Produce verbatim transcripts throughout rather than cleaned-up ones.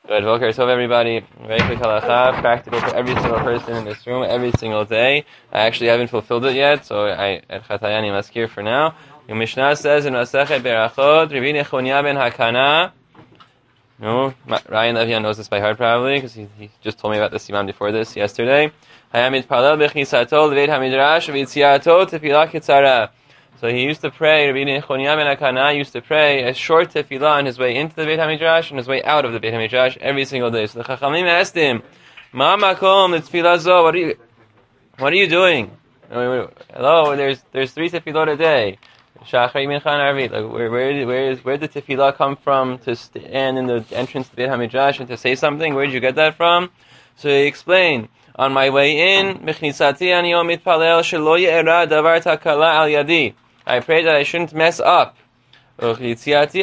Good. Boker Tov, everybody. Very quick halacha, practical for every single person in this room, every single day. I actually haven't fulfilled it yet, so I at Chatayani Maskir for now. The Mishnah says in Masechet Berachot, Rabbi Nechonia ben Hakana. No, Ryan Levian knows this by heart probably because he, he just told me about this Imam before this yesterday. Hayamid Palel bechnisato leveit hamidrash v'itziato tefillah kitzara. So he used to pray, Rabbi Nechonia ben Hakana used to pray a short tefillah on his way into the Beit HaMidrash and his way out of the Beit HaMidrash every single day. So the Chachamim asked him, Ma makom l'tefillah zo, what are you, what are you doing? Hello, there's there's three tefillot a day. Shachar, Mincha, and Arvit. Like, where, where, where, is, where did the tefillah come from to stand in the entrance to the Beit HaMidrash and to say something? Where did you get that from? So he explained, on my way in, Mechnisati ani yom mitpalel shelo ye'era davar takala al yadi. I pray that I shouldn't mess up. I thank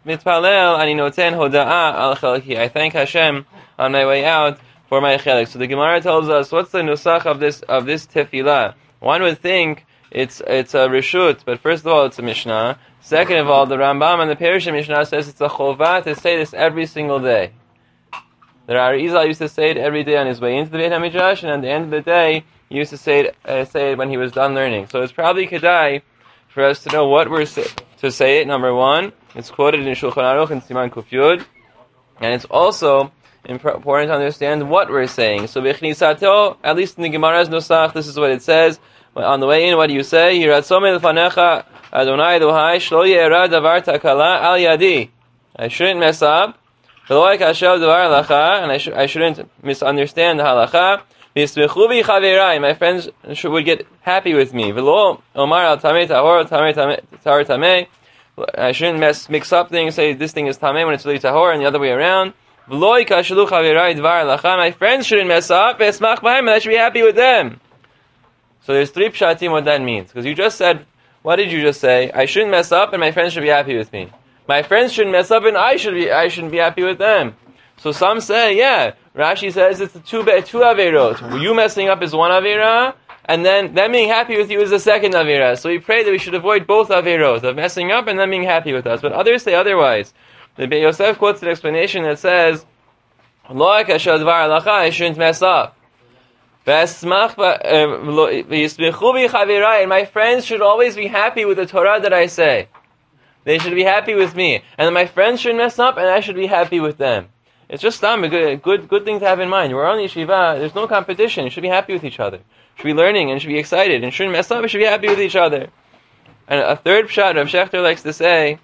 Hashem on my way out for my chelik. So the Gemara tells us, what's the nusach of this of this tefillah? One would think it's it's a reshut, but first of all, it's a mishnah. Second of all, the Rambam and the Perush Mishnah says it's a chovah to say this every single day. The Arizal used to say it every day on his way into the Beit HaMidrash, and at the end of the day, he used to say it, uh, say it when he was done learning. So it's probably kedai for us to know what we're say, to say it. Number one, it's quoted in Shulchan Aruch and Siman Kuf Yud, and it's also important to understand what we're saying. So b'chnisato, at least in the Gemara's nusach, this is what it says. On the way in, what do you say? Yiratzome l'fanecha Adonai Elohai shlo ye'era davar takala al yadi. I shouldn't mess up. V'lo yikashav davar halacha, and I, sh- I shouldn't misunderstand the halacha. V'yismechu bi chaverai, my friends should, would get happy with me. V'lo omar al tamei tahor, tamei tahor tamei. I shouldn't mess, mix up things, say this thing is tamei when it's really tahor, and the other way around. V'lo yikashalu chaverai davar halacha, my friends shouldn't mess up. V'esmach b'haim, and I should be happy with them. So there's three pshatim what that means. Because you just said, what did you just say? I shouldn't mess up and my friends should be happy with me. My friends shouldn't mess up and I should be I shouldn't be happy with them. So some say, yeah, Rashi says it's a two two averot. You messing up is one avera, and then them being happy with you is the second avera. So we pray that we should avoid both averot, of messing up and them being happy with us. But others say otherwise. The Beit Yosef quotes an explanation that says, Lo akashad var halacha, I shouldn't mess up. And my friends should always be happy with the Torah that I say. They should be happy with me. And my friends shouldn't mess up, and I should be happy with them. It's just um, a good, good, good thing to have in mind. We're on yeshiva, there's no competition. You should be happy with each other. You should be learning, and should be excited, and shouldn't mess up, you should be happy with each other. And a third pshat Rav Shechter likes to say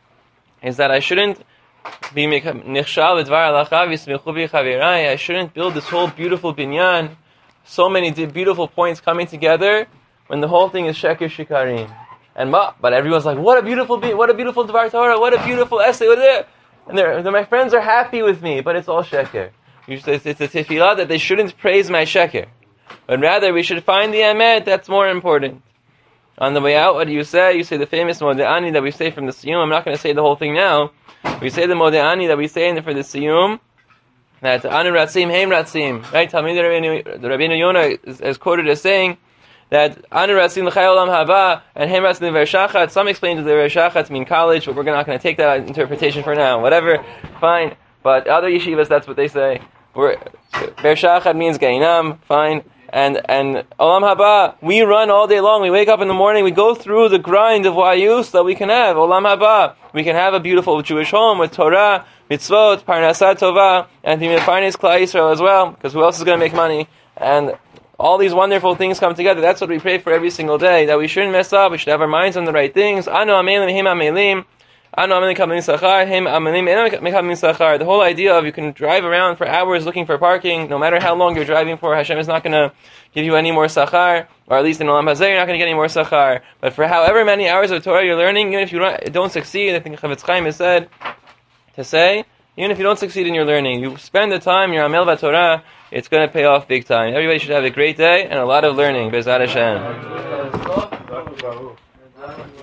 is that I shouldn't be nichshal v'dvar halacha v'yismechu bi chaverai. I shouldn't build this whole beautiful binyan, so many beautiful points coming together when the whole thing is sheker shikarim. And but everyone's like, what a beautiful what a beautiful Dvar Torah, what a beautiful essay, what is it? And they're, they're, my friends are happy with me, but it's all sheker. It's, it's a tefillah that they shouldn't praise my sheker, but rather we should find the emet. That's more important. On the way out, what do you say? You say the famous Mode'ani that we say from the Siyum. I'm not going to say the whole thing now. We say the Mode'ani that we say in the, for the Siyum. That Anu Ratzim, Heim Ratzim, right? Talmid Rabbeinu Yonah is, is quoted as saying that Anu Ratzim l'chai olam haba and Heim Ratzim l'ver Some explain to the ver shachat mean college, but we're not going to take that interpretation for now. Whatever, fine. But other yeshivas, that's what they say. Ver shachat means gainam, fine. And and olam haba, we run all day long. We wake up in the morning, we go through the grind of wayus that we can have. Olam haba, we can have a beautiful Jewish home with Torah, mitzvot, parnasat tova, and the finest Klal Yisrael as well, because who else is going to make money? And all these wonderful things come together. That's what we pray for every single day, that we shouldn't mess up, we should have our minds on the right things. Anu amelim, him amelim, anu amelim kamelim sachar, him amelim, enu kamelim sachar. The whole idea of you can drive around for hours looking for parking, no matter how long you're driving for, Hashem is not going to give you any more sachar, or at least in Olam Hazeh, you're not going to get any more sachar. But for however many hours of Torah you're learning, even if you don't, don't succeed, I think Chavetz Chaim has said, to say, even if you don't succeed in your learning, you spend the time, you're Amel Torah, it's going to pay off big time. Everybody should have a great day and a lot of learning. Bezat Hashem.